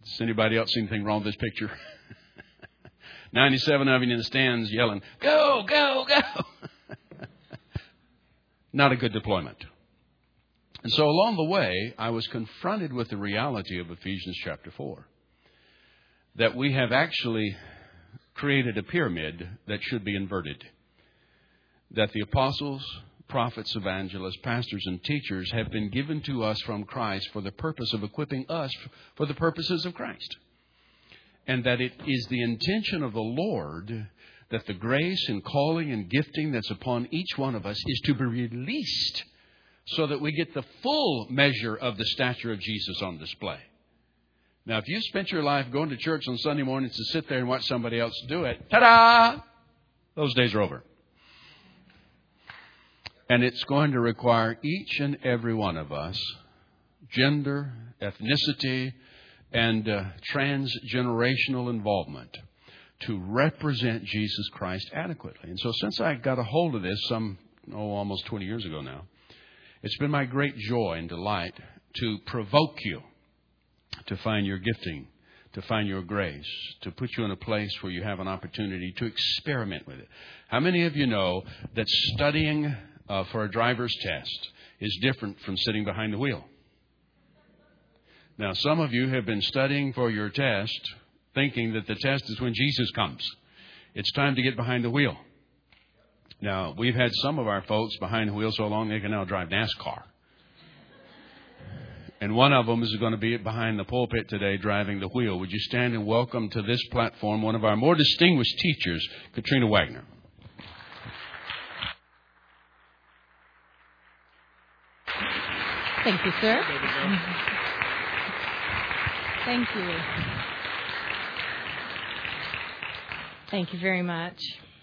Does anybody else see anything wrong with this picture? 97 of you in the stands yelling, "Go, go, go." Not a good deployment. And so along the way, I was confronted with the reality of Ephesians chapter 4. That we have actually created a pyramid that should be inverted. That the apostles, prophets, evangelists, pastors, and teachers have been given to us from Christ for the purpose of equipping us for the purposes of Christ. And that it is the intention of the Lord that the grace and calling and gifting that's upon each one of us is to be released so that we get the full measure of the stature of Jesus on display. Now, if you spent your life going to church on Sunday mornings to sit there and watch somebody else do it, ta-da! Those days are over. And it's going to require each and every one of us, gender, ethnicity, and transgenerational involvement to represent Jesus Christ adequately. And so since I got a hold of this almost 20 years ago now, it's been my great joy and delight to provoke you to find your gifting, to find your grace, to put you in a place where you have an opportunity to experiment with it. How many of you know that studying for a driver's test is different from sitting behind the wheel? Now, some of you have been studying for your test thinking that the test is when Jesus comes. It's time to get behind the wheel. Now, we've had some of our folks behind the wheel so long they can now drive NASCAR. And one of them is going to be behind the pulpit today driving the wheel. Would you stand and welcome to this platform one of our more distinguished teachers, Katrina Wagner. Thank you, sir. Thank you. Thank you very much.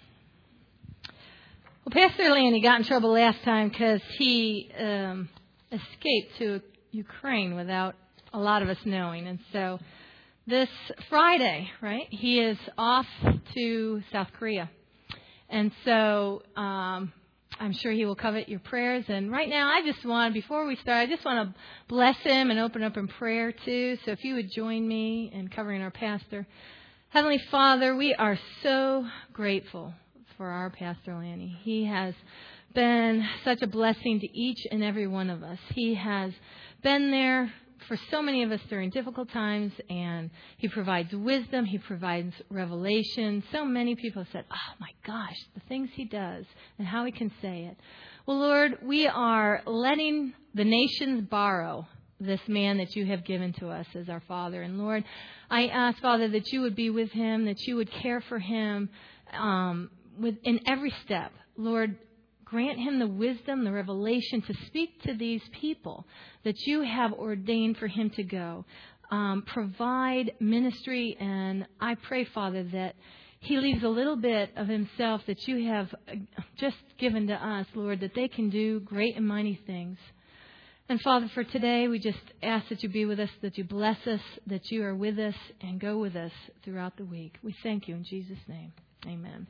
Well, Pastor Lanny got in trouble last time because he escaped to Ukraine without a lot of us knowing. And so this Friday, right, he is off to South Korea. And so I'm sure he will covet your prayers. And right now, before we start, I just want to bless him and open up in prayer too. So if you would join me in covering our pastor. Heavenly Father, we are so grateful for our Pastor Lanny. He has been such a blessing to each and every one of us. He has been there for so many of us during difficult times, and he provides wisdom, he provides revelation. So many people have said, "Oh my gosh, the things he does and how he can say it." Well, Lord, we are letting the nations borrow this man that you have given to us as our Father. And Lord, I ask, Father, that you would be with him, that you would care for him in every step. Lord, grant him the wisdom, the revelation to speak to these people that you have ordained for him to go. Provide ministry, and I pray, Father, that he leaves a little bit of himself that you have just given to us, Lord, that they can do great and mighty things. And Father, for today, we just ask that you be with us, that you bless us, that you are with us and go with us throughout the week. We thank you in Jesus' name. Amen.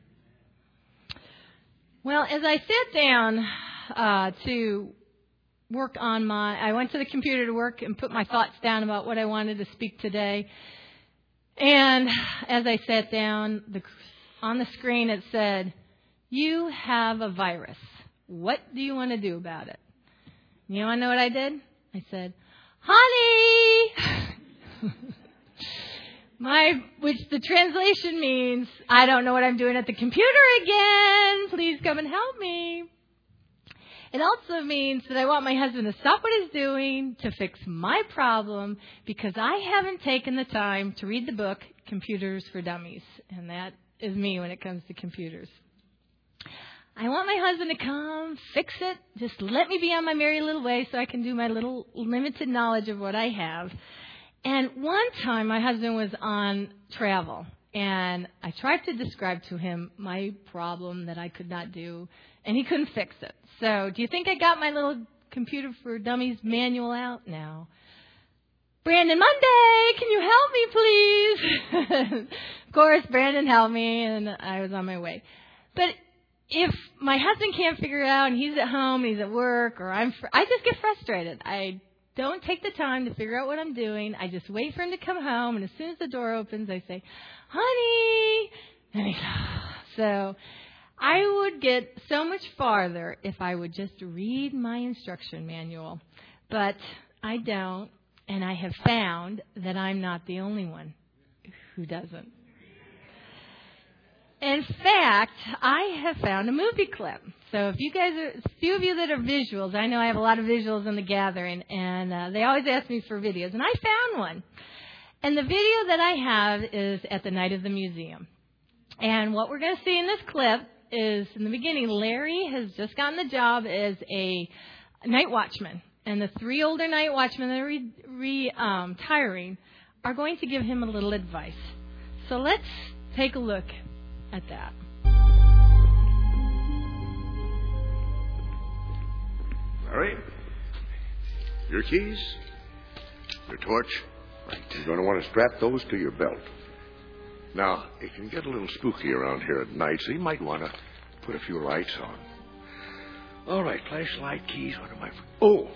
Well, as I sat down to work on I went to the computer to work and put my thoughts down about what I wanted to speak today. And as I sat down, on the screen it said, "You have a virus. What do you want to do about it?" You want to know what I did? I said, "Honey!" Which the translation means, "I don't know what I'm doing at the computer again. Please come and help me." It also means that I want my husband to stop what he's doing to fix my problem because I haven't taken the time to read the book, Computers for Dummies. And that is me when it comes to computers. I want my husband to come, fix it, just let me be on my merry little way so I can do my little limited knowledge of what I have. And one time my husband was on travel, and I tried to describe to him my problem that I could not do, and he couldn't fix it. So do you think I got my little Computer for Dummies manual out now? "Brandon, Monday, can you help me, please?" Of course, Brandon helped me, and I was on my way. But if my husband can't figure it out and he's at home, he's at work, or I just get frustrated. I don't take the time to figure out what I'm doing. I just wait for him to come home, and as soon as the door opens, I say, honey, and he's, so I would get so much farther if I would just read my instruction manual. But I don't, and I have found that I'm not the only one who doesn't. In fact, I have found a movie clip. So if you guys are, a few of you that are visuals, I know I have a lot of visuals in the gathering, and they always ask me for videos, and I found one. And the video that I have is at the night of the museum. And what we're going to see in this clip is, in the beginning, Larry has just gotten the job as a night watchman. And the 3 older night watchmen that are retiring are going to give him a little advice. So let's take a look at that. Larry, your keys, your torch. Right. You're going to want to strap those to your belt. Now, it can get a little spooky around here at night, so you might want to put a few lights on. All right, flashlight, keys, what am I... Oh!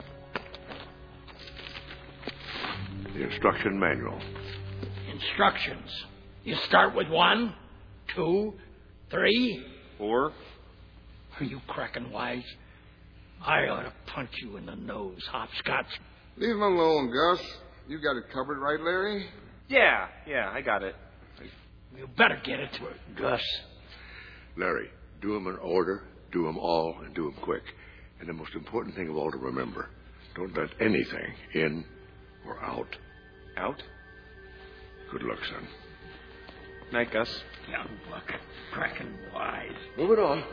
The instruction manual. Instructions. You start with 1, 2, 3, 4. Are you cracking wise? I ought to punch you in the nose, hopscotch. Leave him alone, Gus. You got it covered, right, Larry? Yeah, I got it. You better get it. Gus. Larry, do them in order, do them all, and do them quick. And the most important thing of all to remember, don't let anything in or out. Out? Good luck, son. Night, Gus. Young buck, cracking wise. Move it on.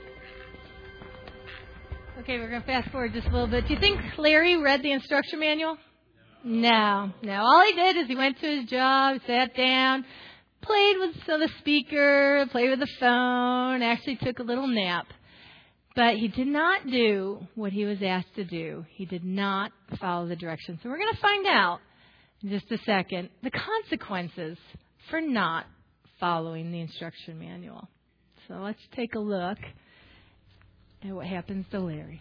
Okay, we're going to fast forward just a little bit. Do you think Larry read the instruction manual? No. All he did is he went to his job, sat down, played with the speaker, played with the phone, actually took a little nap. But he did not do what he was asked to do. He did not follow the directions. So we're going to find out in just a second the consequences for not following the instruction manual. So let's take a look at what happens to Larry.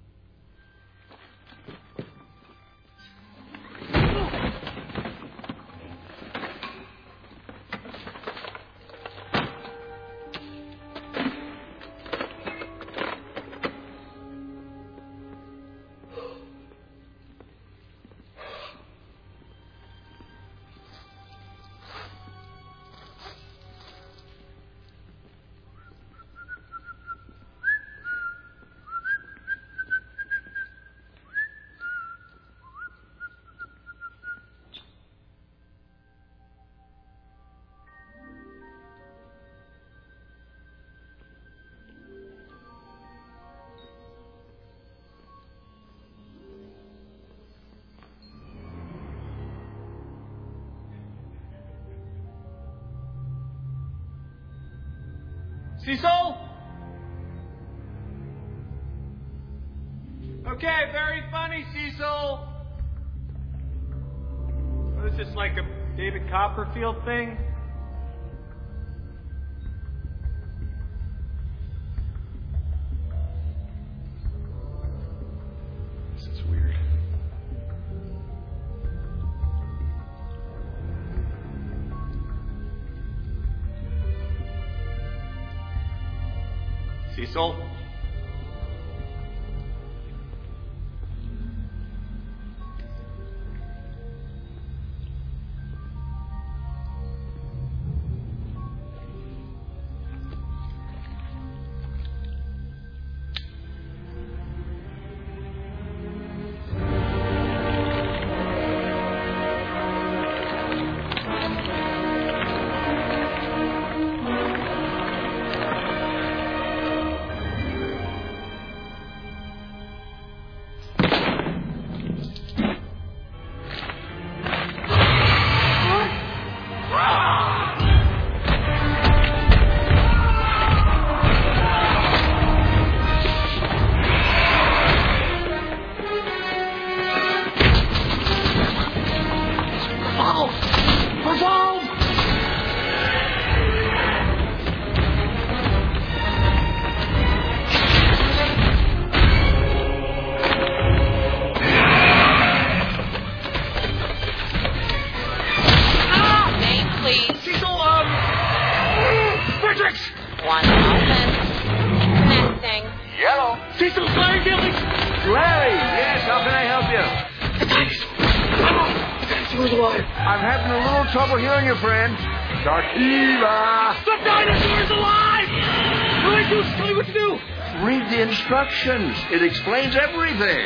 Cecil? Okay, very funny, Cecil. Was this like a David Copperfield thing? This is weird. Cecil? One open. Connecting. Yellow. Cecil, Larry, Billy. Larry, yes, how can I help you? The dinosaur's alive. I'm having a little trouble hearing you, friend. Darkiva. The dinosaur's alive! What do I do? Tell me what to do. Read the instructions. It explains everything.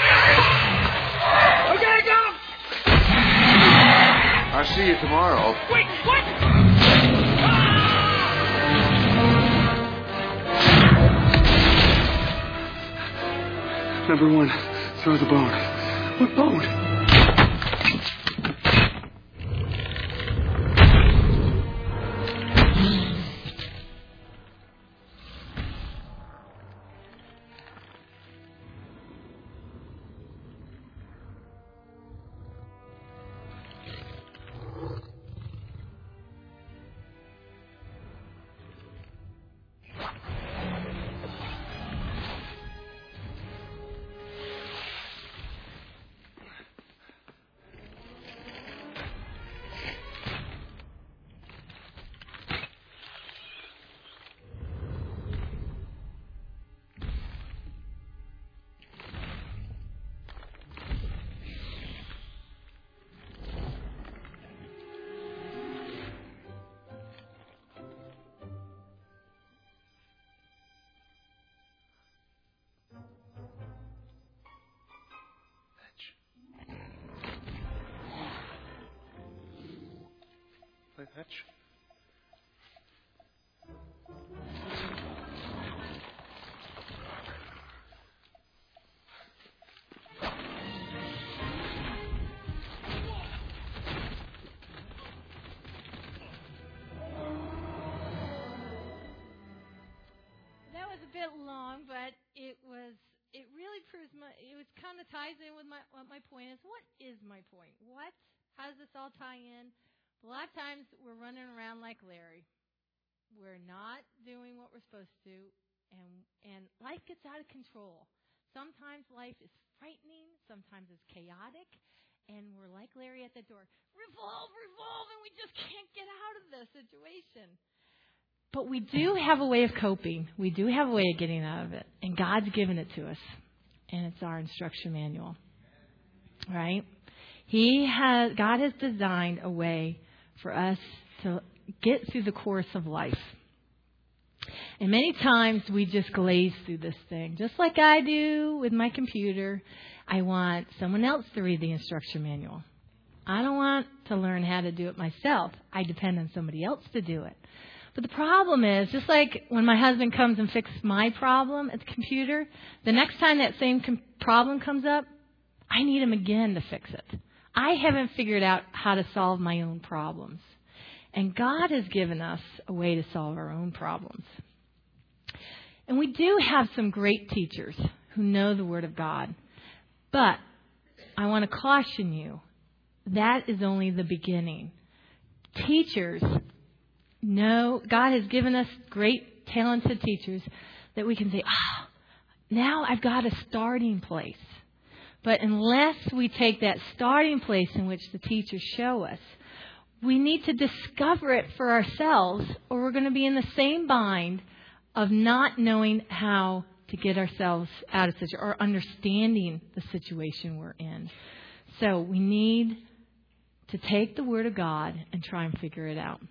Okay, go! I'll see you tomorrow. Wait, what? Number 1, throw the bone. What bone? Fetch. That was a bit long, but it really proves it was kind of ties in with what my point is. What is my point? How does this all tie in? A lot of times we're running around like Larry. We're not doing what we're supposed to, and life gets out of control. Sometimes life is frightening, sometimes it's chaotic, and we're like Larry at the door. Revolve, and we just can't get out of this situation. But we do have a way of coping. We do have a way of getting out of it, and God's given it to us, and it's our instruction manual, right? God has designed a way for us to get through the course of life. And many times we just glaze through this thing, just like I do with my computer. I want someone else to read the instruction manual. I don't want to learn how to do it myself. I depend on somebody else to do it. But the problem is, just like when my husband comes and fixes my problem at the computer, the next time that same problem comes up, I need him again to fix it. I haven't figured out how to solve my own problems. And God has given us a way to solve our own problems. And we do have some great teachers who know the Word of God. But I want to caution you, that is only the beginning. Teachers know, God has given us great, talented teachers that we can say, now I've got a starting place. But unless we take that starting place in which the teachers show us, we need to discover it for ourselves, or we're going to be in the same bind of not knowing how to get ourselves out of situation or understanding the situation we're in. So we need to take the Word of God and try and figure it out.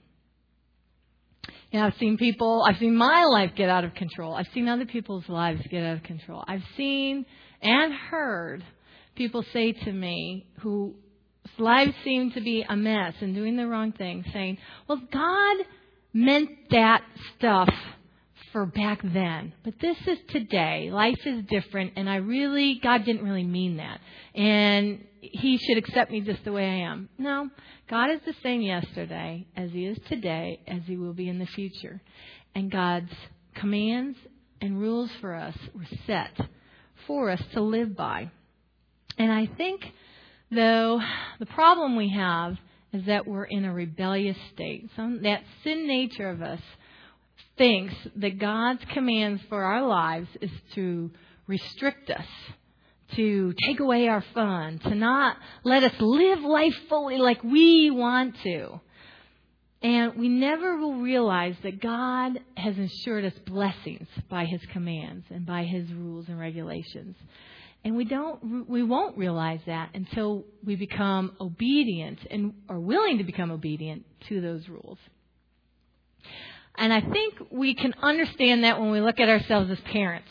Now, I've seen my life get out of control. I've seen other people's lives get out of control. I've seen and heard people say to me whose lives seem to be a mess and doing the wrong thing, saying, well, God meant that stuff for back then, but this is today. Life is different, and God didn't really mean that. And He should accept me just the way I am. No, God is the same yesterday as He is today, as He will be in the future. And God's commands and rules for us were set for us to live by. And I think, though, the problem we have is that we're in a rebellious state. That sin nature of us thinks that God's commands for our lives is to restrict us, to take away our fun, to not let us live life fully like we want to. And we never will realize that God has ensured us blessings by His commands and by His rules and regulations. And we won't realize that until we become obedient and are willing to become obedient to those rules. And I think we can understand that when we look at ourselves as parents.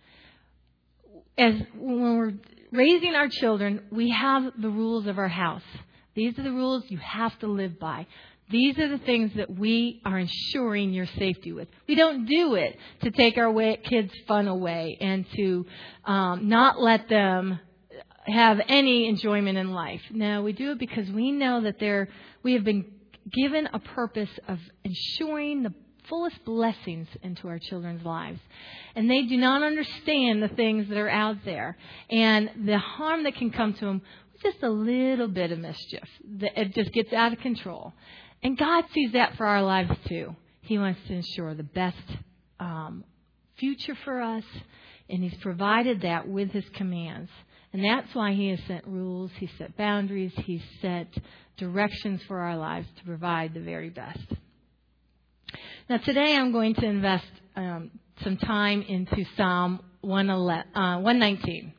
When we're raising our children, we have the rules of our house. These are the rules you have to live by. These are the things that we are ensuring your safety with. We don't do it to take our kids' fun away and to not let them have any enjoyment in life. No, we do it because we know that we have been given a purpose of ensuring the fullest blessings into our children's lives. And they do not understand the things that are out there and the harm that can come to them with just a little bit of mischief. It just gets out of control. And God sees that for our lives too. He wants to ensure the best future for us, and He's provided that with His commands. And that's why He has set rules, He set boundaries, He set directions for our lives to provide the very best. Now today I'm going to invest some time into Psalm 119.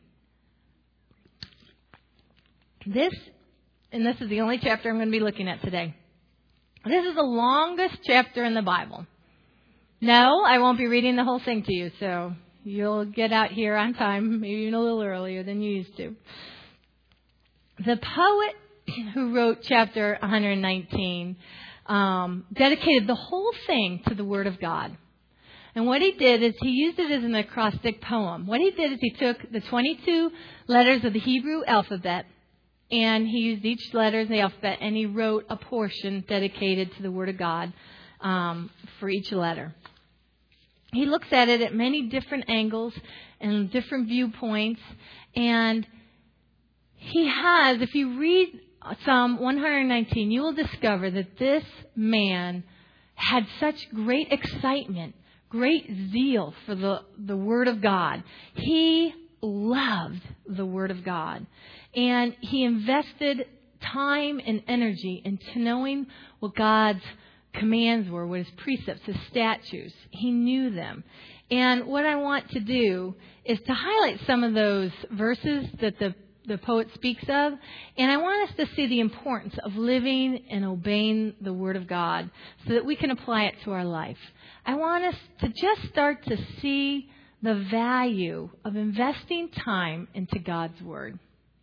This is the only chapter I'm going to be looking at today. This is the longest chapter in the Bible. No, I won't be reading the whole thing to you, so you'll get out here on time, maybe even a little earlier than you used to. The poet who wrote chapter 119 dedicated the whole thing to the Word of God. And what he did is he used it as an acrostic poem. What he did is he took the 22 letters of the Hebrew alphabet, and he used each letter in the alphabet, and he wrote a portion dedicated to the Word of God for each letter. He looks at it at many different angles and different viewpoints. And he has, if you read Psalm 119, you will discover that this man had such great excitement, great zeal for the Word of God. He loved the Word of God. And he invested time and energy into knowing what God's commands were, what His precepts, His statutes. He knew them. And what I want to do is to highlight some of those verses that the poet speaks of. And I want us to see the importance of living and obeying the Word of God so that we can apply it to our life. I want us to just start to see the value of investing time into God's Word.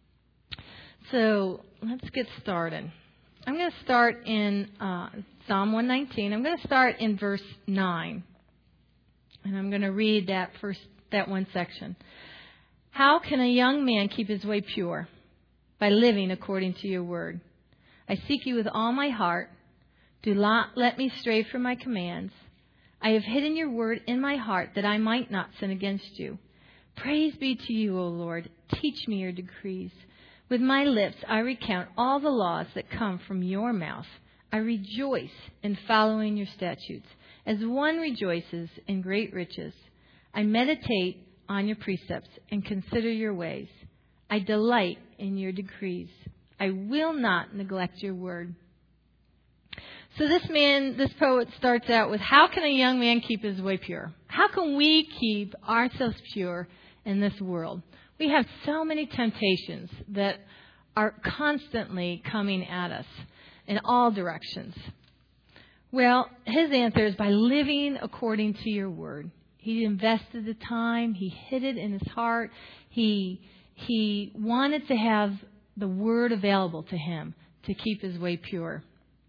So let's get started. I'm going to start in Psalm 119. I'm going to start in verse 9. And I'm going to read that one section. How can a young man keep his way pure? By living according to your word. I seek you with all my heart. Do not let me stray from my commands. I have hidden your word in my heart that I might not sin against you. Praise be to you, O Lord. Teach me your decrees. With my lips I recount all the laws that come from your mouth. I rejoice in following your statutes, as one rejoices in great riches. I meditate on your precepts and consider your ways. I delight in your decrees. I will not neglect your word. So this poet starts out with, how can a young man keep his way pure? How can we keep ourselves pure in this world? We have so many temptations that are constantly coming at us in all directions. Well, his answer is by living according to your word. He invested the time. He hid it in his heart. He wanted to have the word available to him to keep his way pure.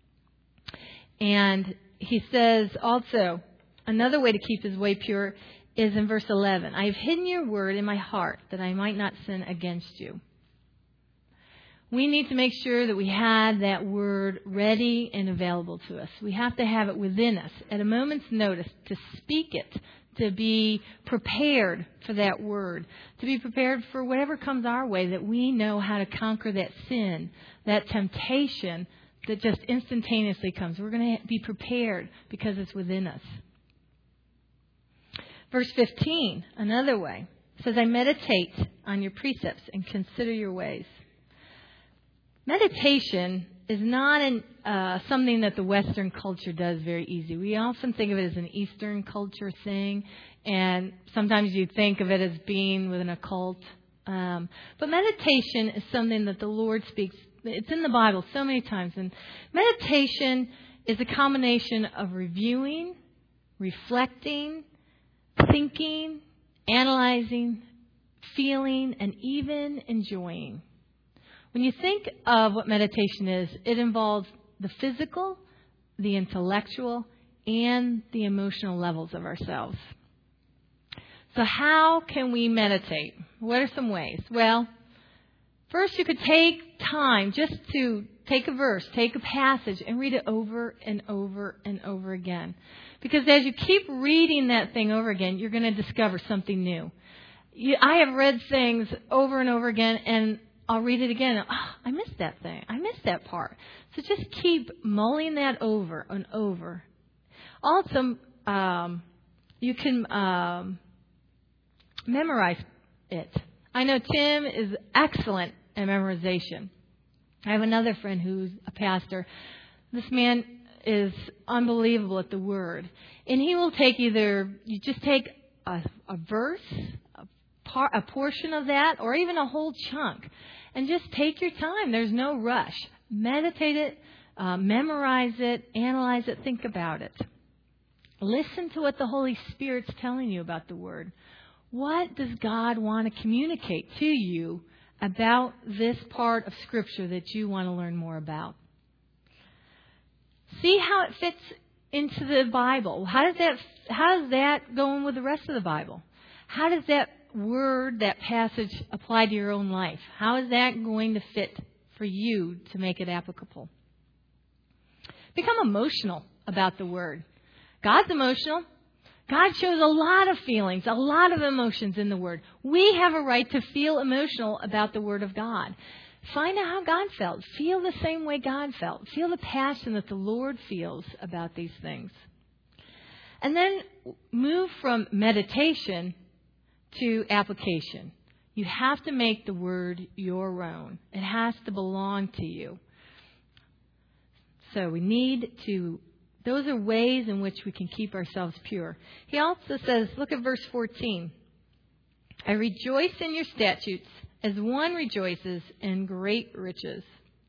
And he says also, another way to keep his way pure is in verse 11. I have hidden your word in my heart that I might not sin against you. We need to make sure that we have that word ready and available to us. We have to have it within us at a moment's notice to speak it, to be prepared for that word, to be prepared for whatever comes our way, that we know how to conquer that sin, that temptation that just instantaneously comes. We're going to be prepared because it's within us. Verse 15, another way, says, I meditate on your precepts and consider your ways. Meditation is not something that the Western culture does very easy. We often think of it as an Eastern culture thing, and sometimes you think of it as being with an occult. But meditation is something that the Lord speaks. It's in the Bible so many times. And meditation is a combination of reviewing, reflecting, thinking, analyzing, feeling, and even enjoying. When you think of what meditation is, it involves the physical, the intellectual, and the emotional levels of ourselves. So how can we meditate? What are some ways? Well, first you could take time just to take a verse, take a passage, and read it over and over and over again. Because as you keep reading that thing over again, you're going to discover something new. I have read things over and over again, and I'll read it again. Oh, I missed that thing. I missed that part. So just keep mulling that over and over. Also, you can memorize it. I know Tim is excellent at memorization. I have another friend who's a pastor. This man is unbelievable at the Word. And he will take you just take a verse, a portion of that, or even a whole chunk, and just take your time. There's no rush. Meditate it, memorize it, analyze it, think about it. Listen to what the Holy Spirit's telling you about the Word. What does God want to communicate to you about this part of Scripture that you want to learn more about? See how it fits into the Bible. How does that go in with the rest of the Bible? How does that word, that passage apply to your own life? How is that going to fit for you to make it applicable? Become emotional about the Word. God's emotional. God shows a lot of feelings, a lot of emotions in the Word. We have a right to feel emotional about the Word of God. Find out how God felt. Feel the same way God felt. Feel the passion that the Lord feels about these things. And then move from meditation to application. You have to make the Word your own. It has to belong to you. So we need to... Those are ways in which we can keep ourselves pure. He also says, look at verse 14. I rejoice in your statutes as one rejoices in great riches.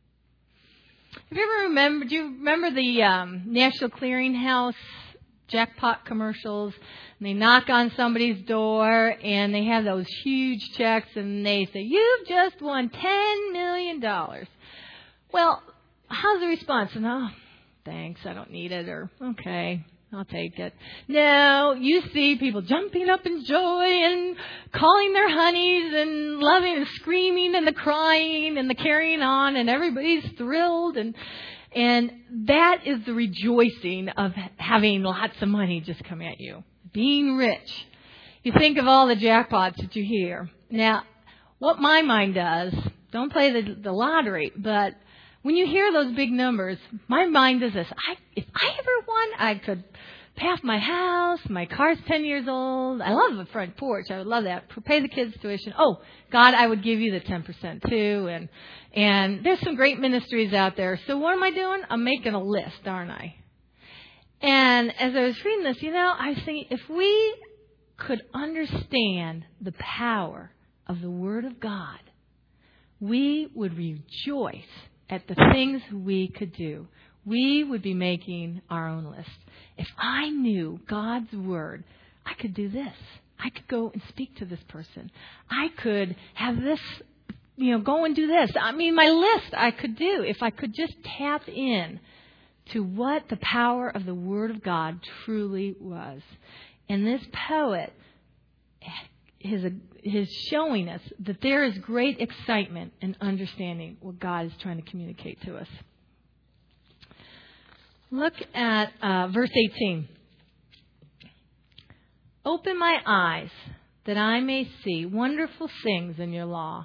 Do you remember the National Clearinghouse jackpot commercials? And they knock on somebody's door and they have those huge checks and they say, you've just won $10 million. Well, how's the response? And, thanks, I don't need it, or okay, I'll take it. No, you see people jumping up in joy and calling their honeys and loving and screaming and the crying and the carrying on, and everybody's thrilled, and that is the rejoicing of having lots of money just come at you, being rich. You think of all the jackpots that you hear. Now, what my mind does, don't play the lottery, but when you hear those big numbers, my mind does this. If I ever won, I could pay off my house. My car's 10 years old. I love the front porch. I would love that. Pay the kids' tuition. Oh, God, I would give you the 10% too. And there's some great ministries out there. So what am I doing? I'm making a list, aren't I? And as I was reading this, I was thinking, if we could understand the power of the Word of God, we would rejoice at the things we could do. We would be making our own list. If I knew God's Word, I could do this. I could go and speak to this person. I could have this, go and do this. I mean, my list I could do if I could just tap in to what the power of the Word of God truly was. And this poet is showing us that there is great excitement in understanding what God is trying to communicate to us. Look at verse 18. Open my eyes that I may see wonderful things in your law.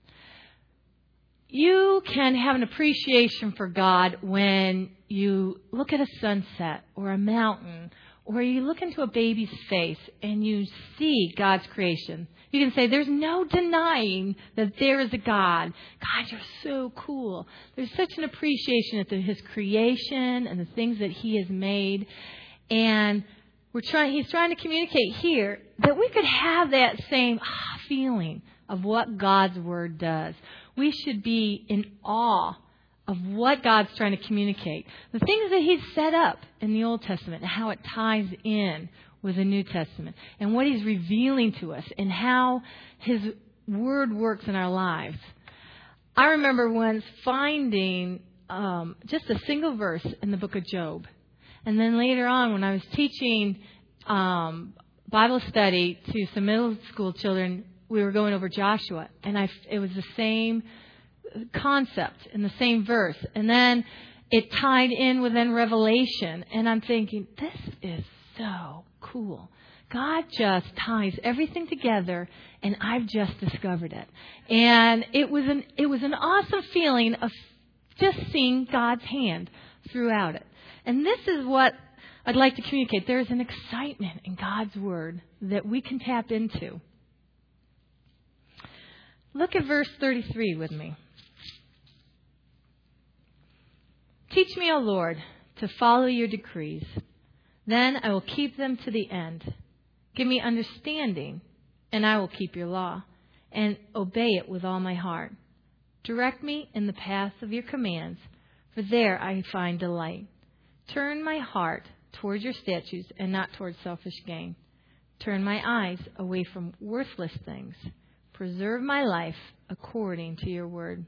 You can have an appreciation for God when you look at a sunset or a mountain where you look into a baby's face and you see God's creation. You can say, there's no denying that there is a God. God, you're so cool. There's such an appreciation of His creation and the things that He has made. And He's trying to communicate here that we could have that same feeling of what God's Word does. We should be in awe of what God's trying to communicate. The things that He's set up in the Old Testament and how it ties in with the New Testament and what He's revealing to us and how His Word works in our lives. I remember once finding just a single verse in the book of Job. And then later on when I was teaching Bible study to some middle school children, we were going over Joshua. And it was the same concept in the same verse. And then it tied in with Revelation. And I'm thinking, this is so cool. God just ties everything together, and I've just discovered it. And it was an awesome feeling of just seeing God's hand throughout it. And this is what I'd like to communicate. There's an excitement in God's Word that we can tap into. Look at verse 33 with me. Teach me, O Lord, to follow your decrees. Then I will keep them to the end. Give me understanding, and I will keep your law, and obey it with all my heart. Direct me in the path of your commands, for there I find delight. Turn my heart toward your statutes and not toward selfish gain. Turn my eyes away from worthless things. Preserve my life according to your word.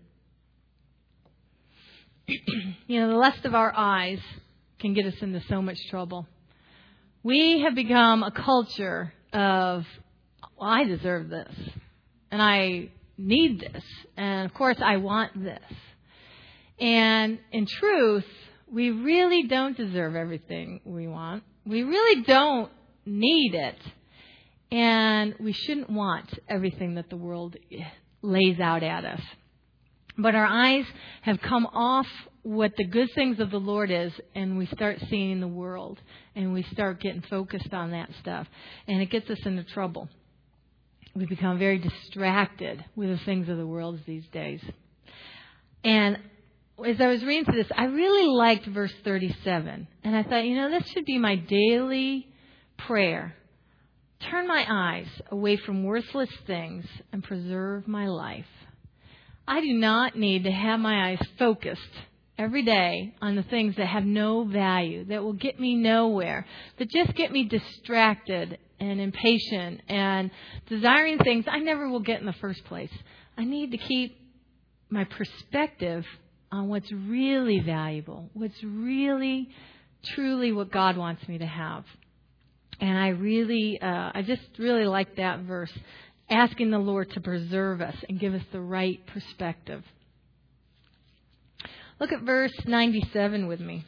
The lust of our eyes can get us into so much trouble. We have become a culture of, well, I deserve this, and I need this, and of course I want this. And in truth, we really don't deserve everything we want. We really don't need it. And we shouldn't want everything that the world lays out at us. But our eyes have come off what the good things of the Lord is, and we start seeing the world, and we start getting focused on that stuff. And it gets us into trouble. We become very distracted with the things of the world these days. And as I was reading through this, I really liked verse 37. And I thought, this should be my daily prayer. Turn my eyes away from worthless things and preserve my life. I do not need to have my eyes focused every day on the things that have no value, that will get me nowhere, that just get me distracted and impatient and desiring things I never will get in the first place. I need to keep my perspective on what's really valuable, what's really, truly what God wants me to have. And I just really like that verse, asking the Lord to preserve us and give us the right perspective. Look at verse 97 with me.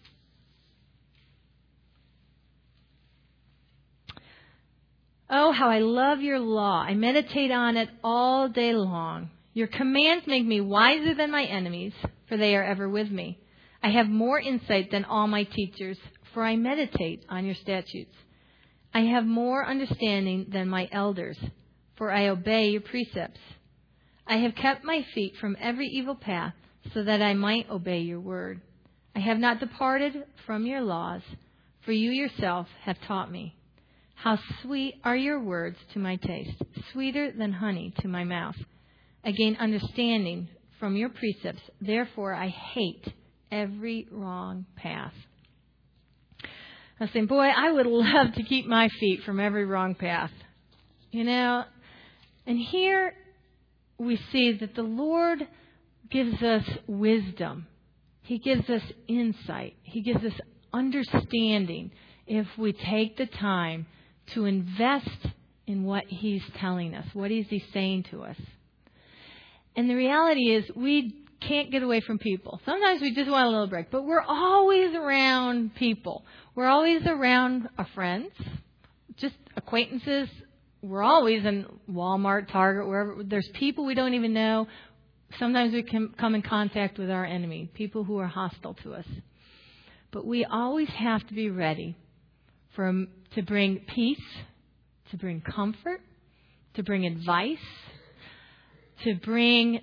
Oh, how I love your law. I meditate on it all day long. Your commands make me wiser than my enemies, for they are ever with me. I have more insight than all my teachers, for I meditate on your statutes. I have more understanding than my elders, for I obey your precepts. I have kept my feet from every evil path, so that I might obey your word. I have not departed from your laws, for you yourself have taught me. How sweet are your words to my taste, sweeter than honey to my mouth. I gain understanding from your precepts, therefore I hate every wrong path. I was saying, boy, I would love to keep my feet from every wrong path. And here we see that the Lord gives us wisdom. He gives us insight. He gives us understanding if we take the time to invest in what He's telling us. What is He saying to us? And the reality is we can't get away from people. Sometimes we just want a little break, but we're always around people. We're always around our friends, just acquaintances. We're always in Walmart, Target, wherever. There's people we don't even know. Sometimes we can come in contact with our enemy, people who are hostile to us. But we always have to be ready to bring peace, to bring comfort, to bring advice, to bring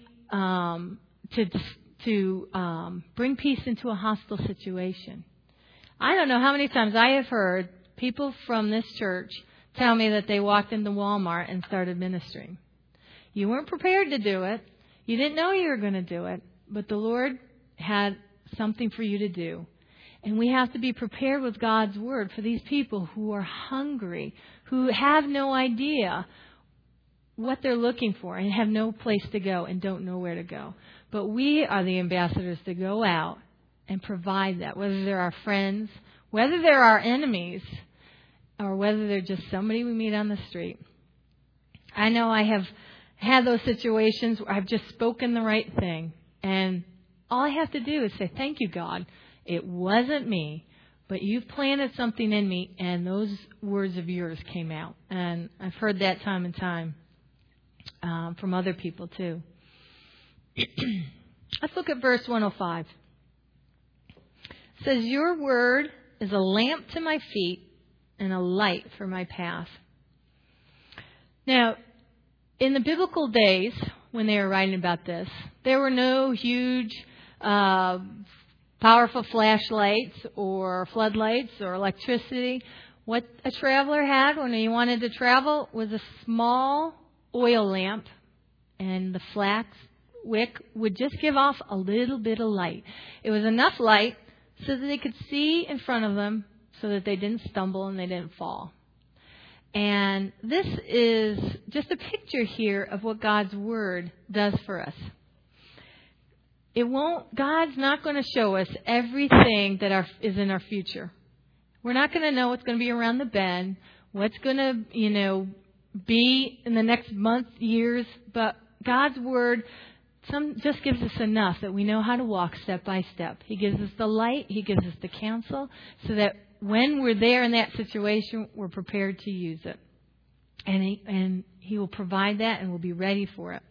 bring peace into a hostile situation. I don't know how many times I have heard people from this church tell me that they walked into Walmart and started ministering. You weren't prepared to do it. You didn't know you were going to do it, but the Lord had something for you to do. And we have to be prepared with God's Word for these people who are hungry, who have no idea what they're looking for and have no place to go and don't know where to go. But we are the ambassadors to go out and provide that, whether they're our friends, whether they're our enemies, or whether they're just somebody we meet on the street. I know I have had those situations where I've just spoken the right thing, and all I have to do is say, thank you, God. It wasn't me, but you've planted something in me, and those words of yours came out. And I've heard that time and time from other people too. Let's look at verse 105. It says, your word is a lamp to my feet and a light for my path. Now, in the biblical days, when they were writing about this, there were no huge powerful flashlights or floodlights or electricity. What a traveler had when he wanted to travel was a small oil lamp, and the flax wick would just give off a little bit of light. It was enough light so that they could see in front of them so that they didn't stumble and they didn't fall. And this is just a picture here of what God's Word does for us. God's not going to show us everything that is in our future. We're not going to know what's going to be around the bend, what's going to, be in the next month, years. But God's Word just gives us enough that we know how to walk step by step. He gives us the light. He gives us the counsel so that when we're there in that situation, we're prepared to use it. And He will provide that, and we'll be ready for it.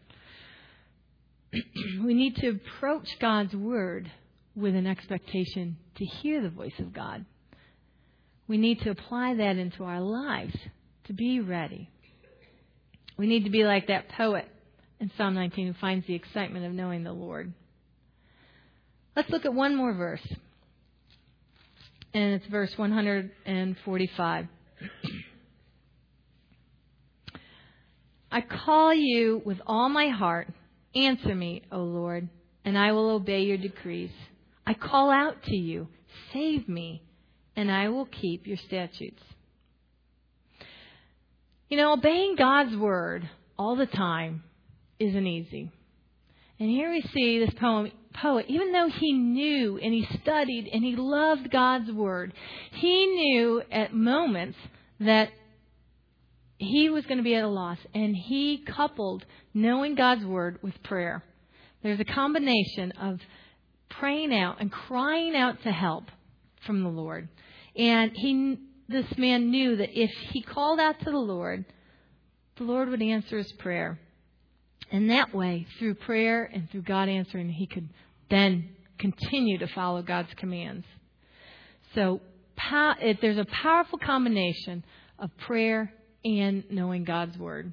We need to approach God's Word with an expectation to hear the voice of God. We need to apply that into our lives to be ready. We need to be like that poet in Psalm 19 who finds the excitement of knowing the Lord. Let's look at one more verse. And it's verse 145. I call you with all my heart. Answer me, O Lord, and I will obey your decrees. I call out to you. Save me, and I will keep your statutes. Obeying God's Word all the time isn't easy. And here we see this poet, even though he knew and he studied and he loved God's Word, he knew at moments that he was going to be at a loss. And he coupled knowing God's Word with prayer. There's a combination of praying out and crying out to help from the Lord. And this man knew that if he called out to the Lord would answer his prayer. And that way, through prayer and through God answering, he could then continue to follow God's commands. So there's a powerful combination of prayer and knowing God's Word.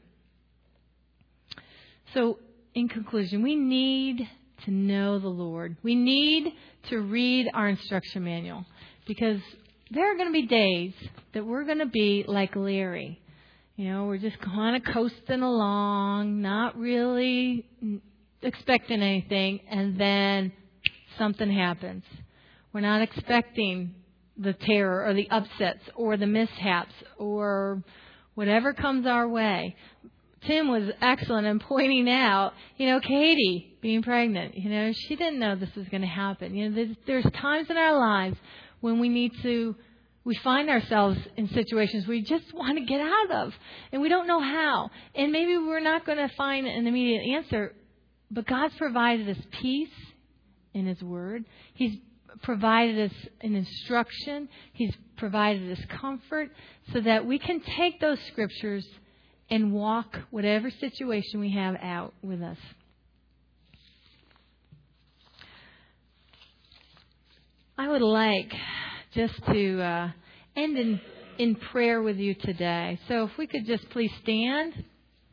So, in conclusion, we need to know the Lord. We need to read our instruction manual, because there are going to be days that we're going to be like Larry. We're just kind of coasting along, not really expecting anything, and then something happens. We're not expecting the terror or the upsets or the mishaps or whatever comes our way. Tim was excellent in pointing out, Katie being pregnant. She didn't know this was going to happen. There's times in our lives when we find ourselves in situations we just want to get out of, and we don't know how. And maybe we're not going to find an immediate answer, but God's provided us peace in His Word. He's provided us an instruction. He's provided us comfort so that we can take those scriptures and walk whatever situation we have out with us. I would like just to end in prayer with you today. So if we could just please stand.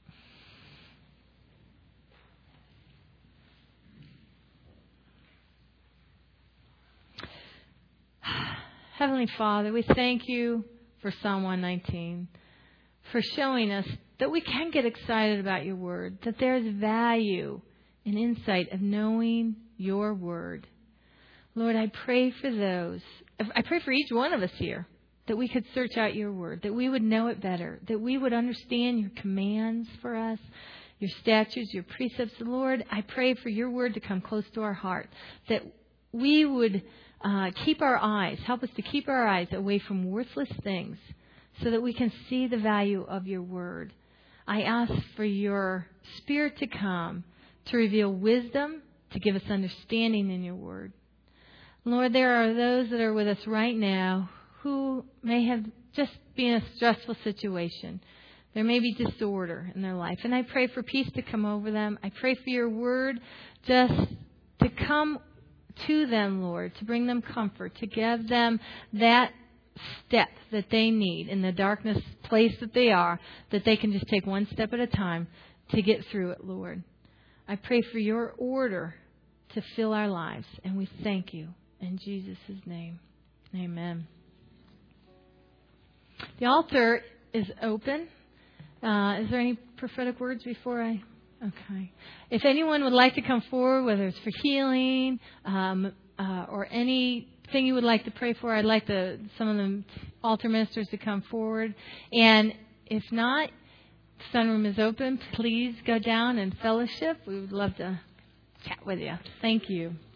Heavenly Father, we thank you for Psalm 119, for showing us that we can get excited about your word, that there is value and insight of knowing your word. Lord, I pray for those. I pray for each one of us here that we could search out your word, that we would know it better, that we would understand your commands for us, your statutes, your precepts. Lord, I pray for your word to come close to our heart, that we would help us to keep our eyes away from worthless things so that we can see the value of your word. I ask for your Spirit to come, to reveal wisdom, to give us understanding in your word. Lord, there are those that are with us right now who may have just been in a stressful situation. There may be disorder in their life. And I pray for peace to come over them. I pray for your word just to come to them, Lord, to bring them comfort, to give them that step that they need in the darkness place that they are, that they can just take one step at a time to get through it, Lord. I pray for your order to fill our lives, and we thank you. In Jesus' name, amen. The altar is open. Is there any prophetic words before I... Okay. If anyone would like to come forward, whether it's for healing or anything you would like to pray for, I'd like some of the altar ministers to come forward. And if not, the sunroom is open. Please go down and fellowship. We would love to chat with you. Thank you.